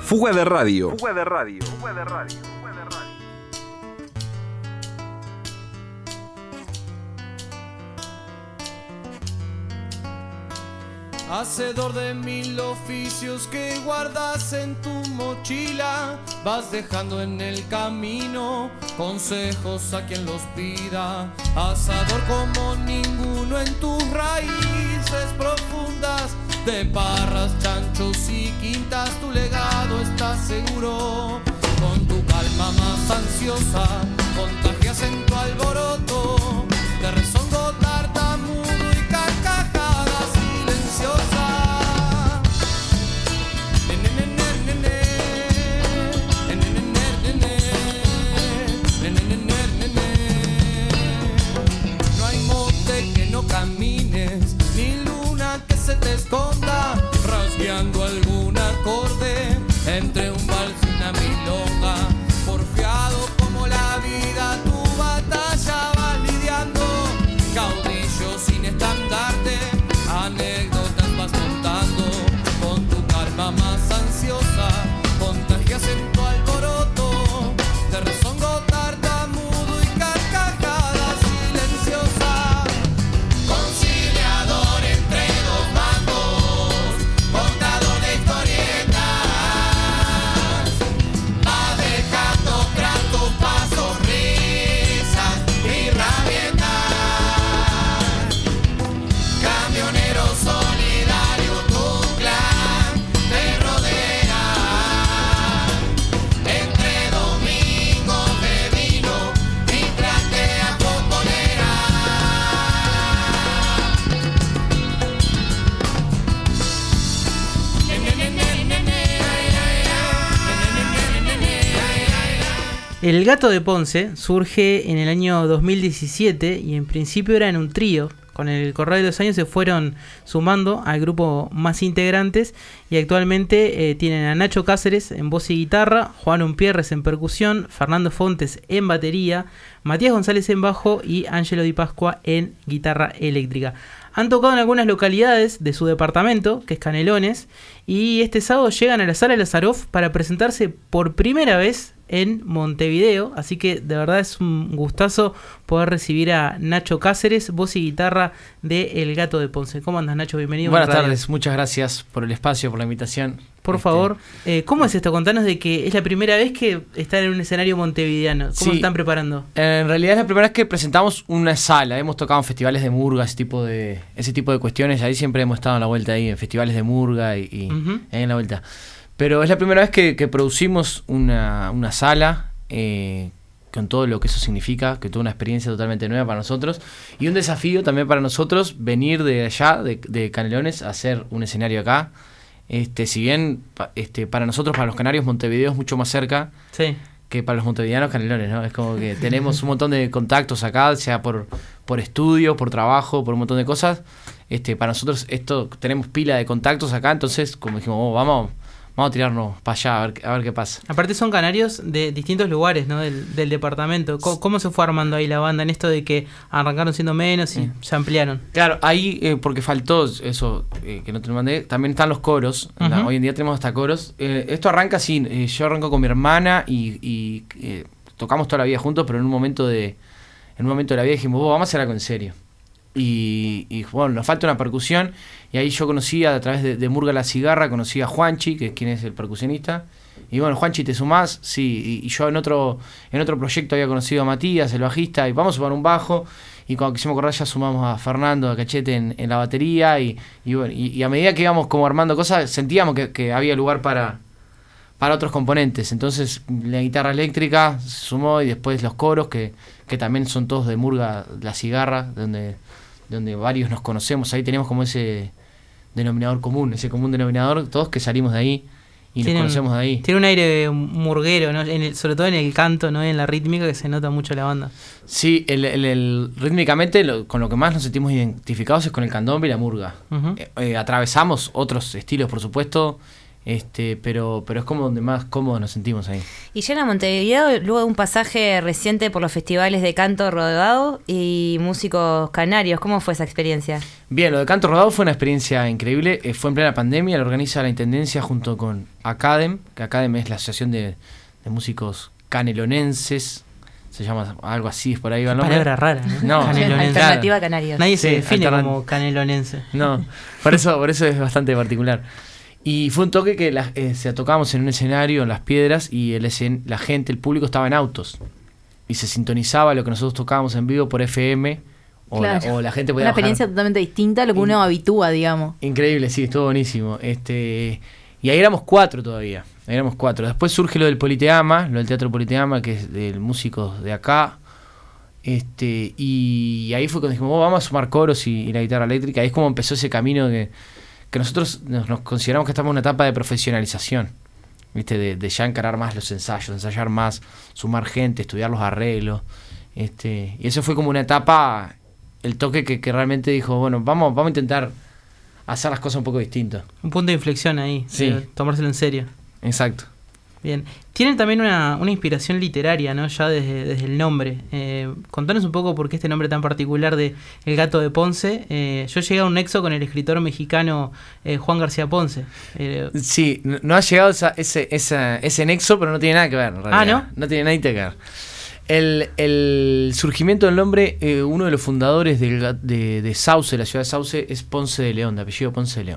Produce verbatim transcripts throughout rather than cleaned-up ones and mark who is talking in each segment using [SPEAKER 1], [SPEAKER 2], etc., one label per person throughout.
[SPEAKER 1] Fuga de radio.
[SPEAKER 2] Fuga de radio. Fuga de radio. Fuga de radio.
[SPEAKER 3] Hacedor de mil oficios que guardas en tu mochila, vas dejando en el camino consejos a quien los pida. Asador como ninguno en tus raíces profundas, de parras, chanchos y quintas tu legado está seguro. Con tu calma más ansiosa contagias en tu alboroto de rezongo tartamudo y carcajada silenciosa. No hay monte que no camines, ni luna que se te esconda, rasgueando algún acorde entre un vals y una milonga. Porfiado como la vida tu batalla vas lidiando, caudillo sin estandarte, anécdotas vas contando. Con tu calma más ansiosa contagias en tu alboroto de rezongo tartamudo y carcajada silenciosa. Conciliador entre dos bandos, contador de historietas, va dejando gratos pasos, risas y rabietas. Camionero solidario, tu clan te rodea, entre domingos de vino y platea bombonera.
[SPEAKER 4] El Gato de Ponce surge en el año dos mil diecisiete y en principio era en un trío. Con el correr de los años se fueron sumando al grupo más integrantes y actualmente eh, tienen a Nacho Cáceres en voz y guitarra, Juan Umpierres en percusión, Fernando Fontes en batería, Matías González en bajo y Ángelo Di Pascua en guitarra eléctrica. Han tocado en algunas localidades de su departamento, que es Canelones, y este sábado llegan a la Sala Lazaroff para presentarse por primera vez en Montevideo, así que de verdad es un gustazo poder recibir a Nacho Cáceres, voz y guitarra de El Gato de Ponce. ¿Cómo andas, Nacho? Bienvenido.
[SPEAKER 5] Buenas tardes, muchas gracias por el espacio, por la invitación.
[SPEAKER 4] Por este... favor, eh, ¿cómo es esto? Contanos de que es la primera vez que están en un escenario montevideano. ¿Cómo
[SPEAKER 5] sí,
[SPEAKER 4] están preparando?
[SPEAKER 5] En realidad es la primera vez que presentamos una sala. Hemos tocado en festivales de murga, ese tipo de, ese tipo de cuestiones. Ahí siempre hemos estado en la vuelta ahí, en festivales de murga y, y uh-huh. ahí en la vuelta. Pero es la primera vez que, que producimos una, una sala eh, con todo lo que eso significa, que tuvo una experiencia totalmente nueva para nosotros y un desafío también para nosotros venir de allá, de, de Canelones, a hacer un escenario acá. Este, si bien este, para nosotros, para los canarios, Montevideo es mucho más cerca
[SPEAKER 4] sí.
[SPEAKER 5] que para los montevideanos Canelones, ¿no? Es como que tenemos un montón de contactos acá, sea por, por estudio, por trabajo, por un montón de cosas. Este, para nosotros esto tenemos pila de contactos acá, entonces como dijimos, oh, vamos... Vamos a tirarnos para allá a ver, a ver qué pasa.
[SPEAKER 4] Aparte son canarios de distintos lugares, ¿no? Del, del departamento. ¿Cómo, ¿Cómo se fue armando ahí la banda en esto de que arrancaron siendo menos y sí. se ampliaron?
[SPEAKER 5] Claro, ahí eh, porque faltó eso eh, que no te lo mandé. También están los coros. Uh-huh. La, hoy en día tenemos hasta coros. Eh, esto arranca así. Eh, yo arranco con mi hermana y, y eh, tocamos toda la vida juntos, pero en un momento de en un momento de la vida dijimos, oh, vamos a hacer algo en serio. Y, y bueno, nos falta una percusión y ahí yo conocí a, a través de, de Murga La Cigarra, conocí a Juanchi, que es quien es el percusionista, y bueno, Juanchi, ¿te sumás? Sí, y, y yo en otro en otro proyecto había conocido a Matías, el bajista, y vamos a sumar un bajo, y cuando quisimos acordar ya sumamos a Fernando, a Cachete en, en la batería, y, y bueno, y, y a medida que íbamos como armando cosas, sentíamos que, que había lugar para, para otros componentes, entonces la guitarra eléctrica se sumó, y después los coros, que, que también son todos de Murga La Cigarra, donde... donde varios nos conocemos, ahí tenemos como ese denominador común, ese común denominador, todos que salimos de ahí y tiene, nos conocemos de ahí.
[SPEAKER 4] Tiene un aire murguero, ¿no? En el, sobre todo en el canto, ¿no? En la rítmica, que se nota mucho la banda.
[SPEAKER 5] Sí, el, el, el rítmicamente lo, con lo que más nos sentimos identificados es con el candombe y la murga. Uh-huh. Eh, eh, atravesamos otros estilos, por supuesto, Este, pero, pero es como donde más cómodos nos sentimos ahí.
[SPEAKER 1] Y llegan a Montevideo luego de un pasaje reciente por los festivales de canto rodado y músicos canarios. ¿Cómo fue esa experiencia?
[SPEAKER 5] Bien, lo de canto rodado fue una experiencia increíble. Eh, fue en plena pandemia, lo organiza la Intendencia junto con Academ, que Academ es la Asociación de, de Músicos Canelonenses. Se llama algo así, es por ahí va el nombre.
[SPEAKER 4] Palabra rara, ¿no?
[SPEAKER 5] No,
[SPEAKER 4] Canelonense.
[SPEAKER 1] Alternativa Canarios.
[SPEAKER 4] Nadie se
[SPEAKER 5] Sí,
[SPEAKER 4] define
[SPEAKER 5] alternan-
[SPEAKER 4] como canelonense.
[SPEAKER 5] No, por eso, por eso es bastante particular. Y fue un toque que la, eh, se tocábamos en un escenario en Las Piedras y el escen- la gente, el público estaba en autos y se sintonizaba lo que nosotros tocábamos en vivo por F M o,
[SPEAKER 6] Claro.
[SPEAKER 5] la, o la gente podía
[SPEAKER 6] Una
[SPEAKER 5] bajar.
[SPEAKER 6] experiencia totalmente distinta a lo que uno habitúa, digamos.
[SPEAKER 5] Increíble, sí, estuvo buenísimo. Este, y ahí éramos cuatro todavía, ahí éramos cuatro. Después surge lo del Politeama, lo del Teatro Politeama, que es de músicos de acá. Este, y ahí fue cuando dijimos, oh, vamos a sumar coros y, y la guitarra eléctrica. Ahí es como empezó ese camino que, que nosotros nos, nos consideramos que estamos en una etapa de profesionalización, ¿viste? De, de ya encarar más los ensayos, ensayar más, sumar gente, estudiar los arreglos. Este, y eso fue como una etapa, el toque que, que realmente dijo, bueno, vamos, vamos a intentar hacer las cosas un poco distintas.
[SPEAKER 4] Un punto de inflexión ahí,
[SPEAKER 5] Sí.
[SPEAKER 4] de tomárselo en serio.
[SPEAKER 5] Exacto.
[SPEAKER 4] Bien. Tienen también una, una inspiración literaria, ¿no? Ya desde, desde el nombre. Eh, contanos un poco por qué este nombre tan particular de El Gato de Ponce. Eh, yo llegué a un nexo con el escritor mexicano eh, Juan García Ponce. Eh,
[SPEAKER 5] Sí, no, no ha llegado esa, ese, esa, ese nexo, pero no tiene nada que ver, en realidad.
[SPEAKER 4] Ah, ¿no?
[SPEAKER 5] No tiene nada que ver. El, el surgimiento del nombre, eh, uno de los fundadores del, ga- de, de Sauce, la ciudad de Sauce, es Ponce de León, de apellido Ponce de León.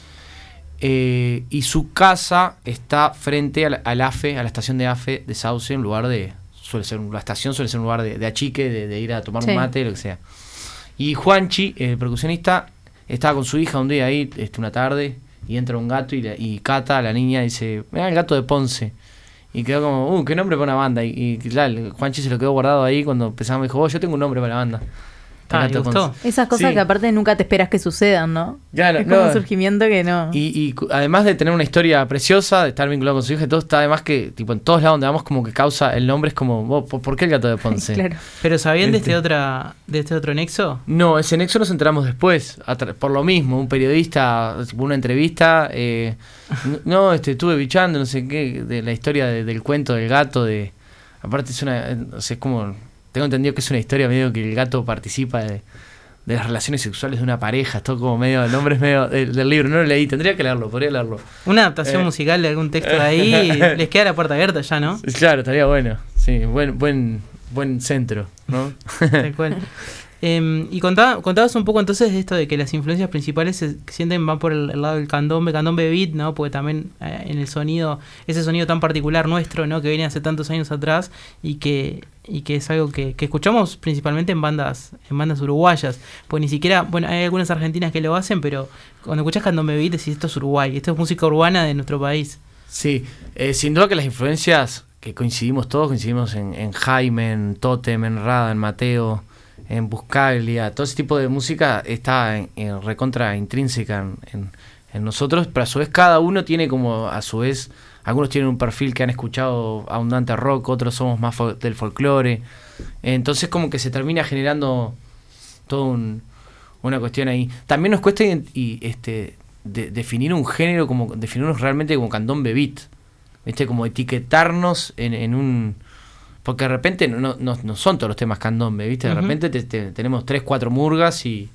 [SPEAKER 5] Eh, y su casa está frente al, al AFE, a la estación de AFE de Sauce, en lugar de, suele ser, la estación suele ser un lugar de, de achique, de, de ir a tomar
[SPEAKER 6] Sí.
[SPEAKER 5] un mate, lo que sea. Y Juanchi, el percusionista, estaba con su hija un día ahí, este, una tarde, y entra un gato y, la- y Cata, la niña, dice, mira el gato de Ponce. Y quedó como, uh, qué nombre para una banda. Y, y claro, Juanchi se lo quedó guardado ahí cuando empezamos, dijo, oh, yo tengo un nombre para la banda. El
[SPEAKER 4] Ah,
[SPEAKER 5] Gato
[SPEAKER 4] ¿le
[SPEAKER 5] de
[SPEAKER 4] gustó?
[SPEAKER 5] Ponce.
[SPEAKER 6] Esas cosas
[SPEAKER 5] Sí.
[SPEAKER 6] que aparte nunca te esperas que sucedan, ¿no?
[SPEAKER 5] Claro,
[SPEAKER 6] es como
[SPEAKER 5] no.
[SPEAKER 6] un surgimiento que no...
[SPEAKER 5] Y, y cu- además de tener una historia preciosa, de estar vinculado con su hija y todo, está además que, tipo, en todos lados donde vamos, como que causa el nombre, es como, oh, ¿por, por qué el Gato de Ponce?
[SPEAKER 6] Claro.
[SPEAKER 4] ¿Pero sabían de
[SPEAKER 5] Este.
[SPEAKER 4] este, otra, de este otro nexo?
[SPEAKER 5] No, ese nexo nos enteramos después, a tra- por lo mismo, un periodista, tipo, una entrevista, eh, n- no, este, estuve bichando, no sé qué, de la historia de- del cuento del gato, de aparte es una, eh, no sé, es como, tengo entendido que es una historia medio que el gato participa de, de las relaciones sexuales de una pareja, todo como medio, el nombre es medio del, del libro, no lo leí, tendría que leerlo, podría leerlo.
[SPEAKER 4] Una adaptación
[SPEAKER 5] Eh.
[SPEAKER 4] musical de algún texto de ahí, les queda la puerta abierta ya, ¿no?
[SPEAKER 5] Claro, estaría bueno, sí, buen, buen, buen centro, ¿no?
[SPEAKER 4] Tal cual. Eh, y contaba, contabas un poco entonces de esto de que las influencias principales se sienten van por el, el lado del candombe, candombe beat, ¿no? Porque también eh, en el sonido, ese sonido tan particular nuestro, ¿no? Que viene hace tantos años atrás y que y que es algo que, que escuchamos principalmente en bandas en bandas uruguayas. Pues ni siquiera, bueno, hay algunas argentinas que lo hacen, pero cuando escuchas candombe beat decís esto es Uruguay, esto es música urbana de nuestro país.
[SPEAKER 5] Sí, eh, sin duda que las influencias que coincidimos todos, coincidimos en, en Jaime, en Totem, en Rada, en Mateo, en Buscaglia, todo ese tipo de música está en, en recontra intrínseca en, en, en nosotros, pero a su vez cada uno tiene como, a su vez, algunos tienen un perfil que han escuchado abundante rock, otros somos más fol- del folclore, entonces como que se termina generando todo un, una cuestión ahí. También nos cuesta ident- y, este, de, definir un género, como definirnos realmente como candombe beat, ¿viste? Como etiquetarnos en, en un... Porque de repente no, no, no, no son todos los temas candombe, ¿viste? De
[SPEAKER 4] Ujú.
[SPEAKER 5] repente te, te- tenemos tres, cuatro murgas y...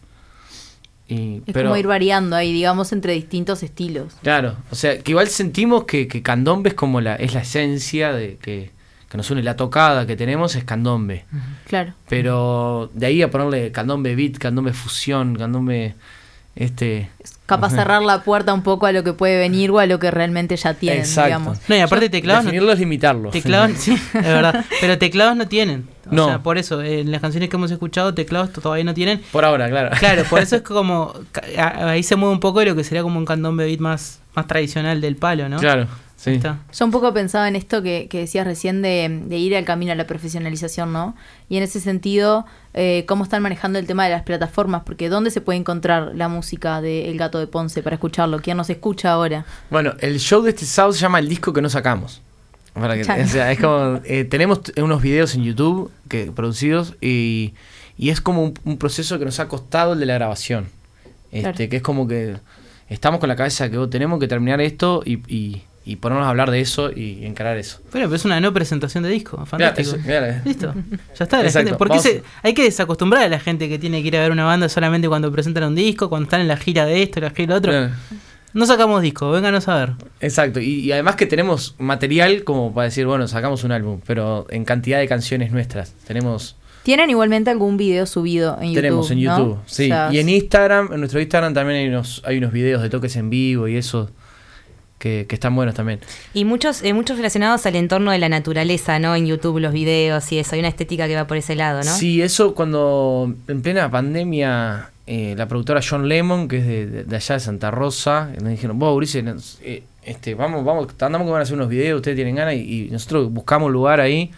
[SPEAKER 5] y
[SPEAKER 6] Es
[SPEAKER 5] pero,
[SPEAKER 6] como ir variando ahí, digamos, entre distintos estilos.
[SPEAKER 5] claro, o sea, que igual sentimos que, que candombe es como la, es la esencia de que, que nos une, la tocada que tenemos es candombe.
[SPEAKER 6] Claro.
[SPEAKER 5] Pero de ahí a ponerle candombe beat, candombe fusión, candombe... este
[SPEAKER 6] Capaz cerrar la puerta un poco a lo que puede venir o a lo que realmente ya tienen,
[SPEAKER 5] Exacto.
[SPEAKER 6] digamos.
[SPEAKER 4] No, y aparte teclados no-
[SPEAKER 5] definirlo es limitarlo.
[SPEAKER 4] Teclados, sí, es verdad. Pero teclados no tienen. O
[SPEAKER 5] No.
[SPEAKER 4] sea, por eso, en las canciones que hemos escuchado, teclados to- todavía no tienen.
[SPEAKER 5] Por ahora, claro.
[SPEAKER 4] Claro, por eso es como. ca- a- Ahí se mueve un poco de lo que sería como un candombe beat más, más tradicional del palo, ¿no?
[SPEAKER 5] Claro, sí.
[SPEAKER 4] Ahí está.
[SPEAKER 6] Yo un poco pensaba en esto que, que decías recién de, de ir al camino a la profesionalización, ¿no? Y en ese sentido, eh, ¿cómo están manejando el tema de las plataformas? Porque ¿dónde se puede encontrar la música de El Gato de Ponce para escucharlo? ¿Quién nos escucha ahora?
[SPEAKER 5] Bueno, el show de este sábado se llama El disco que no sacamos. Para que,
[SPEAKER 6] Chan.
[SPEAKER 5] o sea, es como, eh, tenemos t- unos videos en YouTube que, producidos y, y es como un, un proceso que nos ha costado el de la grabación. Este,
[SPEAKER 6] Claro.
[SPEAKER 5] que es como que estamos con la cabeza que vos tenemos que terminar esto y, y, y ponernos a hablar de eso y encarar eso.
[SPEAKER 4] Bueno, pero es una no presentación de disco, fantástico.
[SPEAKER 5] Claro, eso, claro.
[SPEAKER 4] Listo, ya está. La
[SPEAKER 5] Exacto,
[SPEAKER 4] gente, porque
[SPEAKER 5] vamos.
[SPEAKER 4] se, hay que desacostumbrar a la gente que tiene que ir a ver una banda solamente cuando presentan un disco, cuando están en la gira de esto, la gira de otro.
[SPEAKER 5] Claro.
[SPEAKER 4] No sacamos disco, vénganos a ver.
[SPEAKER 5] Exacto, y, y además que tenemos material como para decir, bueno, sacamos un álbum, pero en cantidad de canciones nuestras. Tenemos...
[SPEAKER 6] ¿Tienen igualmente algún video subido en YouTube?
[SPEAKER 5] Tenemos en YouTube,
[SPEAKER 6] ¿no?
[SPEAKER 5] sí.
[SPEAKER 6] O sea,
[SPEAKER 5] y en Instagram, en nuestro Instagram también hay unos, hay unos videos de toques en vivo y eso que, que están buenos también.
[SPEAKER 1] Y muchos eh, muchos relacionados al entorno de la naturaleza, ¿no? En YouTube, los videos y eso. Hay una estética que va por ese lado, ¿no?
[SPEAKER 5] Sí, eso cuando en plena pandemia, eh, la productora John Lemon, que es de, de, de allá de Santa Rosa, nos dijeron, vos, Ulises, eh, este, vamos, vamos, andamos que van a hacer unos videos, ustedes tienen ganas, y, y nosotros buscamos un lugar ahí.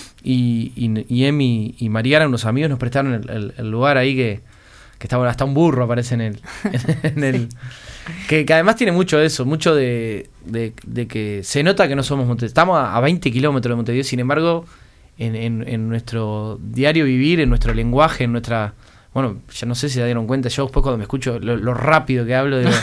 [SPEAKER 5] Y, y, y Emi y Mariana, unos amigos, nos prestaron el, el, el lugar ahí que, que estaba, hasta un burro aparece en el... En el que, que además tiene mucho de eso, mucho de, de, de que se nota que no somos Montevideo. Estamos a, a veinte kilómetros de Montevideo, sin embargo, en, en, en nuestro diario vivir, en nuestro lenguaje, en nuestra... Bueno, ya no sé si se dieron cuenta, yo después cuando me escucho lo, lo rápido que hablo, digo...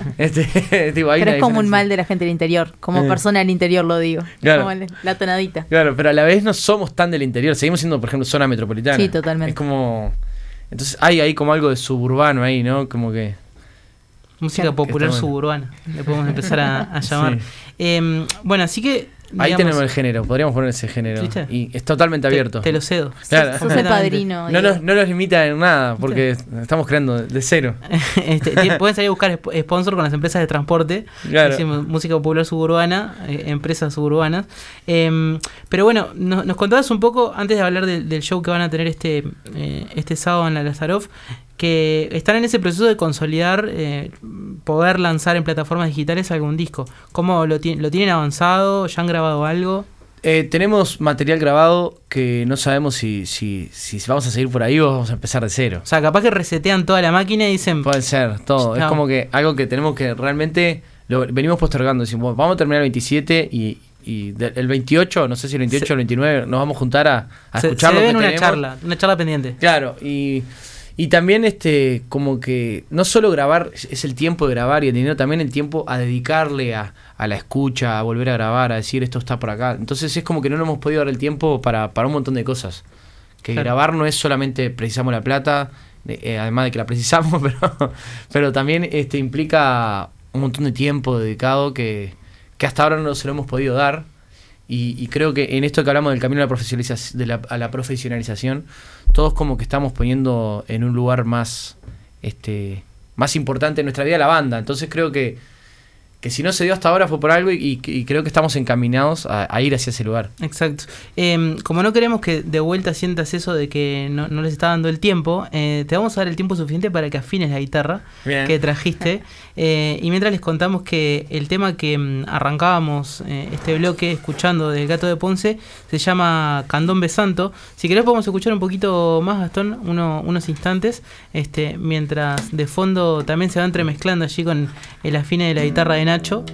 [SPEAKER 5] este, digo hay
[SPEAKER 6] pero
[SPEAKER 5] una
[SPEAKER 6] es como un
[SPEAKER 5] diferencia.
[SPEAKER 6] mal de la gente del interior, como
[SPEAKER 5] Eh.
[SPEAKER 6] persona del interior lo digo.
[SPEAKER 5] Claro.
[SPEAKER 6] Como el- la tonadita.
[SPEAKER 5] Claro, pero a la vez no somos tan del interior, seguimos siendo, por ejemplo, zona metropolitana.
[SPEAKER 6] Sí, totalmente.
[SPEAKER 5] Es como... Entonces hay ahí como algo de suburbano ahí, ¿no? Como que...
[SPEAKER 4] Música
[SPEAKER 6] Claro.
[SPEAKER 4] popular
[SPEAKER 5] Está bueno.
[SPEAKER 4] suburbana, le podemos empezar a, a llamar.
[SPEAKER 5] Sí.
[SPEAKER 4] Eh, bueno, así que...
[SPEAKER 5] Ahí
[SPEAKER 4] digamos,
[SPEAKER 5] tenemos el género, podríamos poner ese género.
[SPEAKER 4] ¿Viste?
[SPEAKER 5] Y es totalmente
[SPEAKER 4] te-
[SPEAKER 5] abierto.
[SPEAKER 4] Te, lo cedo.
[SPEAKER 5] Claro.
[SPEAKER 6] Sos, sos el padrino.
[SPEAKER 5] No
[SPEAKER 6] digo.
[SPEAKER 5] nos, no nos limita en nada, porque estamos creando de cero.
[SPEAKER 4] este, ti- pueden salir a buscar sp- sponsor con las empresas de transporte.
[SPEAKER 5] Claro.
[SPEAKER 4] Decimos, música popular suburbana, eh, empresas suburbanas. Eh, pero bueno, no- nos contabas un poco, antes de hablar del, del show que van a tener este, eh, este sábado en la Lazaroff, que están en ese proceso de consolidar, eh, poder lanzar en plataformas digitales algún disco. ¿Cómo lo, ti- lo tienen avanzado? ¿Ya han grabado algo?
[SPEAKER 5] Eh, tenemos material grabado que no sabemos si, si, si vamos a seguir por ahí o vamos a empezar de cero.
[SPEAKER 4] O sea, capaz que resetean toda la máquina y dicen...
[SPEAKER 5] Puede ser, todo.
[SPEAKER 4] No.
[SPEAKER 5] Es como que algo que tenemos que realmente... Lo venimos postergando. Decimos, vamos a terminar el veintisiete y, y de- el veintiocho, no sé si el veintiocho o el veintinueve, nos vamos a juntar a, a
[SPEAKER 4] se,
[SPEAKER 5] escuchar
[SPEAKER 4] se
[SPEAKER 5] lo que
[SPEAKER 4] deben una
[SPEAKER 5] tenemos.
[SPEAKER 4] charla, una charla pendiente.
[SPEAKER 5] Claro, y, y también este como que no solo grabar es el tiempo de grabar y el dinero, también el tiempo a dedicarle a, a la escucha, a volver a grabar, a decir esto está por acá. Entonces es como que no nos hemos podido dar el tiempo para, para un montón de cosas. Que
[SPEAKER 4] Claro.
[SPEAKER 5] grabar no es solamente precisamos la plata, eh, eh, además de que la precisamos, pero, pero también este implica un montón de tiempo dedicado que, que hasta ahora no se lo hemos podido dar. Y, y creo que en esto que hablamos del camino a la, profesionalización, de la, a la profesionalización, todos como que estamos poniendo en un lugar más este más importante en nuestra vida la banda. Entonces creo que, que si no se dio hasta ahora fue por algo y, y, y creo que estamos encaminados a, a ir hacia ese lugar.
[SPEAKER 4] Exacto. Eh, como no queremos que de vuelta sientas eso de que no, no les está dando el tiempo, eh, te vamos a dar el tiempo suficiente para que afines la guitarra
[SPEAKER 5] Bien.
[SPEAKER 4] que trajiste. Eh, y mientras les contamos que el tema que mm, arrancábamos eh, este bloque escuchando del Gato de Ponce se llama Candombe Santo. Si querés podemos escuchar un poquito más, Gastón, uno, unos instantes, este, mientras de fondo también se va entremezclando allí con el afine de la guitarra de Nacho.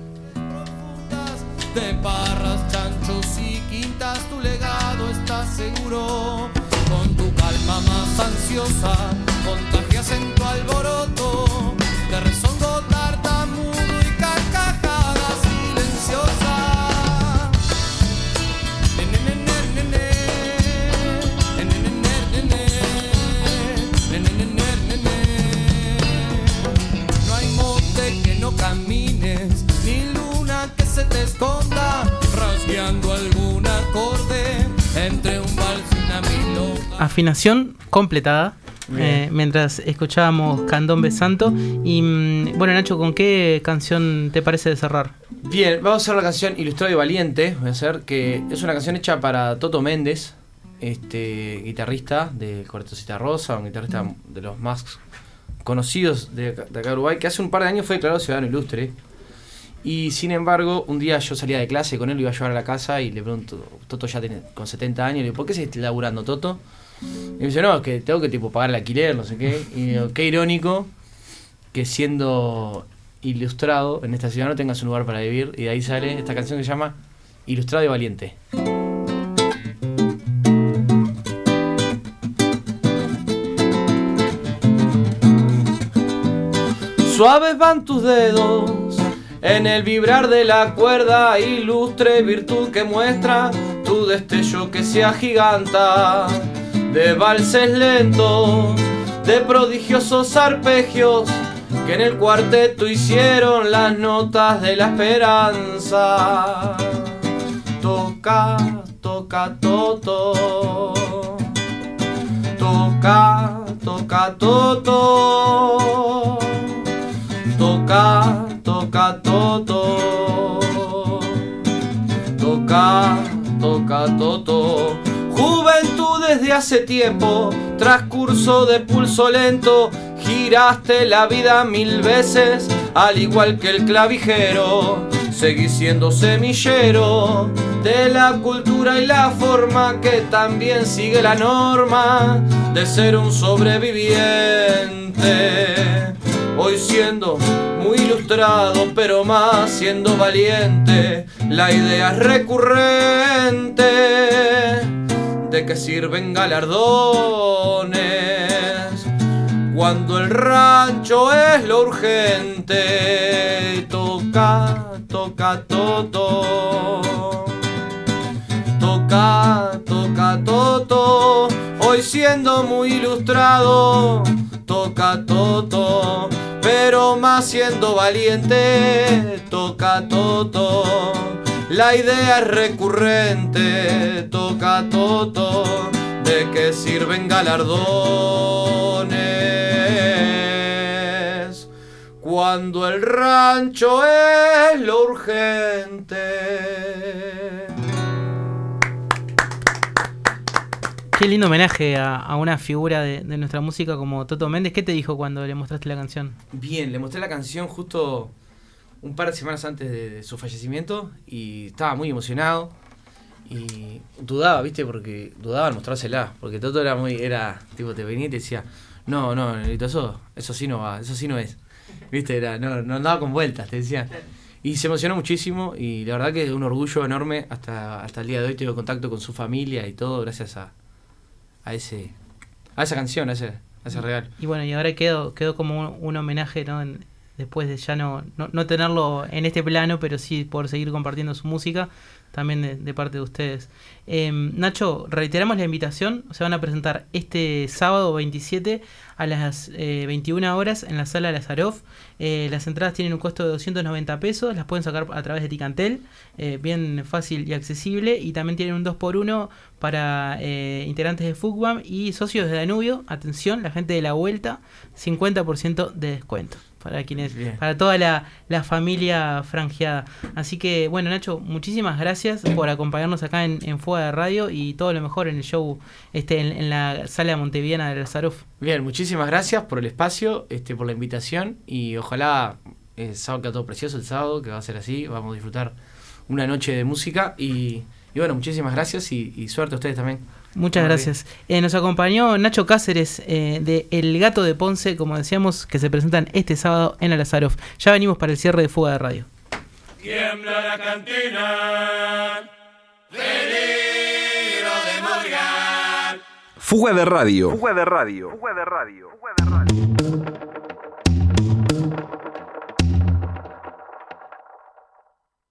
[SPEAKER 3] De parras, chanchos y quintas, tu legado está seguro. Con tu calma más ansiosa, contagias en tu alboroto. De rezongo tartamudo y carcajada silenciosa. Ne, ne, ne, ne, ne, ne. Ne, ne, ne, ne, ne. Ne, ne, ne, ne, ne. No hay monte que no camines, ni luna que se te esconda, rasgueando algún acorde entre un vals y una milonga.
[SPEAKER 4] Afinación completada.
[SPEAKER 5] Bien.
[SPEAKER 4] Eh, mientras escuchábamos Candombe Santo. Y mm, bueno, Nacho, ¿con qué canción te parece de cerrar?
[SPEAKER 5] Bien, vamos a hacer la canción Ilustrado y Valiente, voy a hacer, que es una canción hecha para Toto Méndez, este guitarrista de Cuarteto Cita Rosa, un guitarrista de los más conocidos de, acá- de acá de Uruguay, que hace un par de años fue declarado ciudadano ilustre. Y sin embargo, un día yo salía de clase con él, lo iba a llevar a la casa y le pregunto, Toto ya tiene con setenta años, le digo, ¿por qué seguís laburando, Toto? Y me dice, no, es que tengo que tipo pagar el alquiler, no sé qué. Y digo, qué irónico que siendo ilustrado en esta ciudad no tengas un lugar para vivir. Y de ahí sale esta canción que se llama Ilustrado y Valiente. Suaves van tus dedos en el vibrar de la cuerda, ilustre virtud que muestra tu destello que se agiganta. De valses lentos, de prodigiosos arpegios que en el cuarteto hicieron las notas de la esperanza. Toca, toca, toto. Toca, toca, toto. Toca, toca, toto. Toca, toca, toto. Juventud desde hace tiempo, transcurso de pulso lento, giraste la vida mil veces, al igual que el clavijero. Seguís siendo semillero de la cultura y la forma que también sigue la norma de ser un sobreviviente. Hoy siendo muy ilustrado, pero más siendo valiente, la idea es recurrente. ¿De qué sirven galardones cuando el rancho es lo urgente? Toca, toca, toto. Toca, toca, toto. Hoy siendo muy ilustrado, toca, toto. Pero más siendo valiente, toca, toto. La idea es recurrente, toca, toto. ¿De qué sirven galardones cuando el rancho es lo urgente?
[SPEAKER 4] Qué lindo homenaje a, a una figura de, de nuestra música como Toto Méndez. ¿Qué te dijo cuando le mostraste la canción?
[SPEAKER 5] Bien, le mostré la canción justo un par de semanas antes de, de su fallecimiento y estaba muy emocionado y dudaba, ¿viste? Porque dudaba al mostrársela, porque Toto era muy, era, tipo, te venía y te decía, no, no, Negrito, eso, eso sí no va, eso sí no es, ¿viste? Era, no, no andaba con vueltas, te decía. Y se emocionó muchísimo y la verdad que es un orgullo enorme, hasta, hasta el día de hoy tengo contacto con su familia y todo gracias a, a ese, a esa canción, a ese, a ese regalo.
[SPEAKER 4] Y bueno, y ahora quedó, quedó como un, un homenaje, ¿no? En, después de ya no, no, no tenerlo en este plano, pero sí poder seguir compartiendo su música, también de, de parte de ustedes. Eh, Nacho, reiteramos la invitación, se van a presentar este sábado veintisiete a las eh, veintiuna horas en la Sala Lazaroff. Eh, las entradas tienen un costo de doscientos noventa pesos, las pueden sacar a través de Ticantel, eh, bien fácil y accesible, y también tienen un dos por uno para eh, integrantes de FUCBAM y socios de Danubio. Atención, la gente de la vuelta, cincuenta por ciento de descuento para quienes, bien, para toda la, la familia franjeada. Así que, bueno, Nacho, muchísimas gracias por acompañarnos acá en, en Fuga de Radio y todo lo mejor en el show este en, en la Sala Montevideana de Lazaroff.
[SPEAKER 5] Bien, muchísimas gracias por el espacio, este por la invitación y ojalá el sábado quede todo precioso el sábado, que va a ser así, vamos a disfrutar una noche de música y, y bueno, muchísimas gracias y, y suerte a ustedes también.
[SPEAKER 4] Muchas gracias. Eh, nos acompañó Nacho Cáceres eh, de El Gato de Ponce, como decíamos, que se presentan este sábado en la Lazaroff. Ya venimos para el cierre de Fuga de Radio.
[SPEAKER 3] Tiembla la cantina, peligro de Morgan.
[SPEAKER 2] Fuga de Radio. Fuga de Radio. Fuga de Radio. Fuga de Radio.